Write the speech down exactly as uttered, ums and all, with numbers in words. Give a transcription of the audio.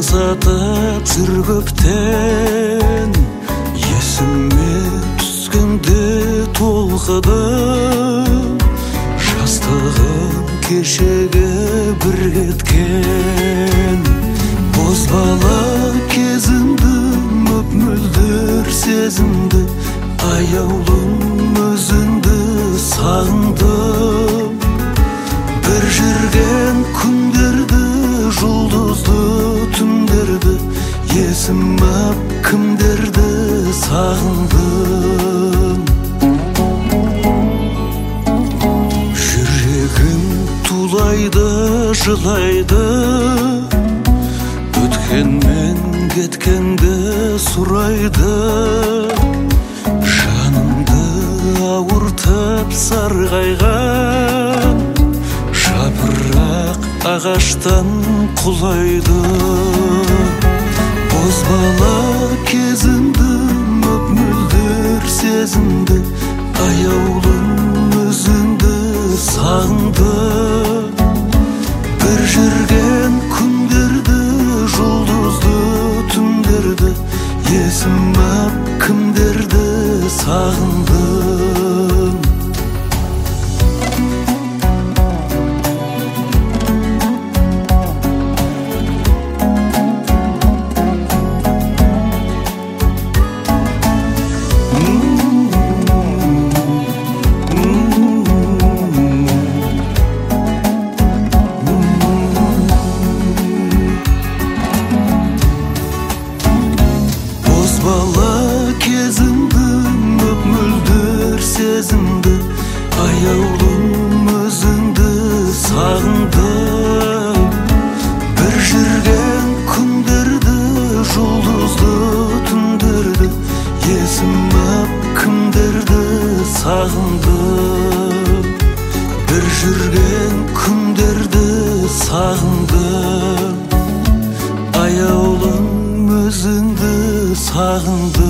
аңсатып жүр көптен, есіме түскенде толқыдым. Жастығым кешегі бір кеткен, бозбала кезімді мөп-мөлдір сезімді, аяулым өзіңді сағындым. Bir жүрген күндерді, жұлдызды түндерді, есім ап кімдерді сағындым. Жүрегім тулайды, жылайды, өткенмен кеткенді сұрайды. Жанымды ауыртып сарғайған жапырақ ағаштан құлайды. Бозбала кезімді мөп-мөлдір сезімді, аяулым өзіңді сағындым. Bir жүрген күндерді, жұлдызды түндерді, есім ап кімдерді сағындым. Бозбала кезімді мөп-мөлдір сезімді, аяулым өзіңді сағындым. Bir жүрген күндерді, жұлдызды түндерді, есім ап кімдерді сағындым. Bir жүрген күндерді сағындым, аяулым өзіңді сағындым.